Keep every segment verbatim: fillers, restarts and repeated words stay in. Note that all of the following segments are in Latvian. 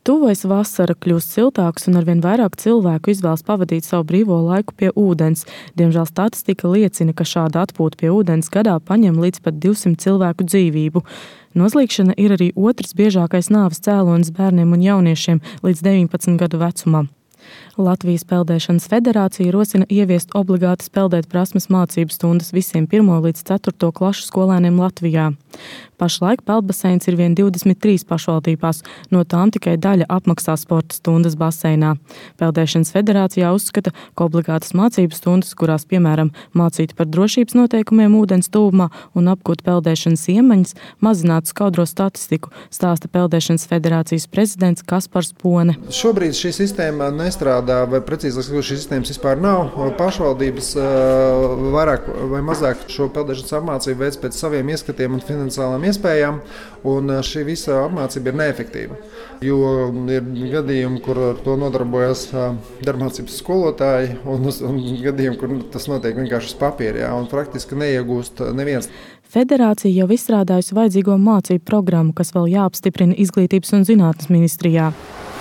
Tuvojas vasara, kļūst siltāks un arvien vairāk cilvēku izvēlas pavadīt savu brīvo laiku pie ūdens. Diemžēl statistika liecina, ka šāda atpūta pie ūdens gadā paņem līdz pat divsimt cilvēku dzīvību. Nozlīgšana ir arī otrs biežākais nāves cēlonis bērniem un jauniešiem līdz deviņpadsmit gadu vecumam. Latvijas Peldēšanas federācija rosina ieviest obligāti peldēt prasmes mācību stundas visiem pirmo līdz ceturto klašu skolēniem Latvijā. Pašlaik peldbaseins ir vien divdesmit trīs pašvaldībās, no tām tikai daļa apmaksā sporta stundas baseinā. Peldēšanas federācijā uzskata, ka obligātas mācību stundas, kurās, piemēram, mācīt par drošības noteikumiem ūdens tuvumā un apgūt peldēšanas iemaņas, mazinātu skaudro statistiku, stāsta Peldēšanas federācijas prezidents Kaspars Pone. Šobrīd šī sistēma nestrādā, vai precīzāk, šīs sistēmas vispār nav. Pašvaldības vairāk vai mazāk šo peldēšanas apmācību veids pēc saviem ieskatiem un finansiālām iespējām, un šī visa apmācība ir neefektīva. Jo ir gadījumi, kur ar to nodarbojas darbmācības skolotāji, un, un gadījumi, kur tas notiek vienkārši uz papīra, jā, un praktiski neiegūst neviens. Federācija jau izstrādājusi vajadzīgo mācību programmu, kas vēl jāapstiprina Izglītības un zinātnes ministrijā.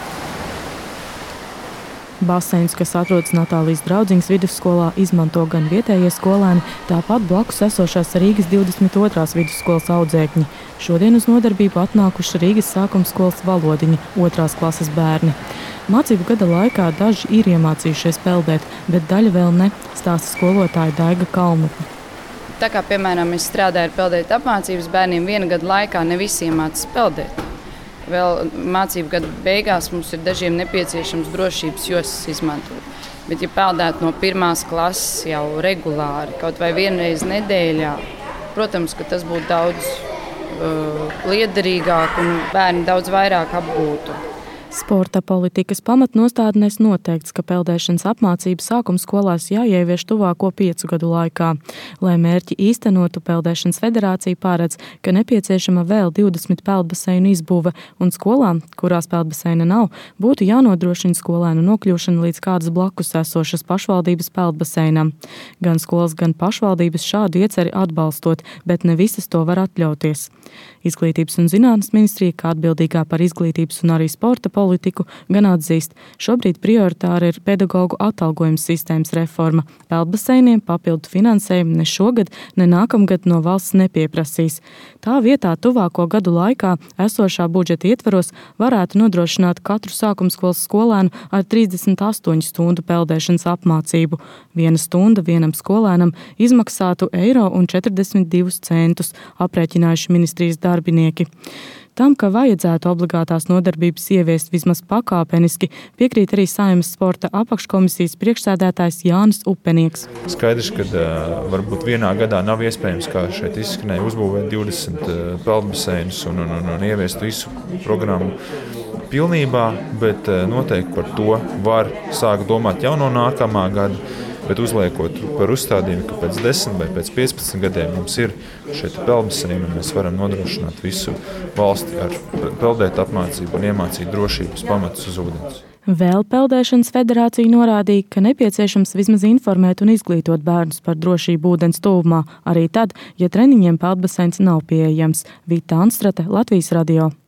Baseins, kas atrodas Natālijas draudziņas vidusskolā, izmanto gan vietējie skolēni, tāpat blakus esošās Rīgas divdesmit otrās vidusskolas audzēkņi. Šodien uz nodarbību atnākuši Rīgas sākumskolas Valodiņa otrās klases bērni. Mācību gada laikā daži ir iemācījušies peldēt, bet daļa vēl ne, stāsta skolotāja Daiga Kalmutne. Tā kā, piemēram, es strādāju ar peldēt apmācības bērniem, viena gada laikā ne visi iemācās peldēt. Vēl mācību gada beigās mums ir dažiem nepieciešams drošības jostas izmantot. Bet, ja peldētu no pirmās klases jau regulāri, kaut vai vienreiz nedēļā, protams, ka tas būtu daudz uh, liederīgāk un bērni daudz vairāk apgūtu. Sporta politikas pamatnostādnēs noteikts, ka peldēšanas apmācība sākuma skolās jāievieš tuvāko piecu gadu laikā. Lai mērķi īstenotu, Peldēšanas federācija paredz, ka nepieciešama vēl divdesmit peldbaseinu izbūve, un skolām, kurās peldbaseina nav, būtu jānodrošina skolēnu nokļūšana līdz kādas blakus esošas pašvaldības peldbaseinam. Gan skolas, gan pašvaldības šādu ieceri atbalstot, bet ne visas to var atļauties. Izglītības un zinātnes ministrija, kā atbildīgā par izglītības un arī sporta politiku, gan atzīst, šobrīd prioritāra ir pedagogu atalgojuma sistēmas reforma. Peldbaseiniem papildu finansējumu ne šogad, ne nākamgad no valsts nepieprasīs. Tā vietā tuvāko gadu laikā esošā budžeta ietvaros varētu nodrošināt katru sākumskolas skolēnu ar trīsdesmit astoņu stundu peldēšanas apmācību. Viena stunda vienam skolēnam izmaksātu eiro un četrdesmit divus centus, aprēķinājuši ministrijas darbinieki. Tam, ka vajadzētu obligātās nodarbības ieviest vismaz pakāpeniski, piekrīt arī Saeimas sporta apakškomisijas priekšsēdētājs Jānis Upenieks. Skaidrs, ka uh, varbūt vienā gadā nav iespējams, kā šeit izskanēja, uzbūvēt divdesmit uh, peldbaseinus un, un, un, un ieviest visu programmu pilnībā, bet uh, noteikti par to var sākt domāt jau no nākamā gada. Bet uzliekot par uzstādījumu, ka pēc desmit vai pēc piecpadsmit gadiem mums ir šeit peldbaseini un mēs varam nodrošināt visu valsti ar peldēt apmācību un iemācīt drošības pamatus uz ūdens. Vēl Peldēšanas federācija norādīja, ka nepieciešams vismaz informēt un izglītot bērnus par drošību ūdens tuvumā, arī tad, ja treniņiem peldbaseins nav pieejams. Vita Anstrate, Latvijas radio.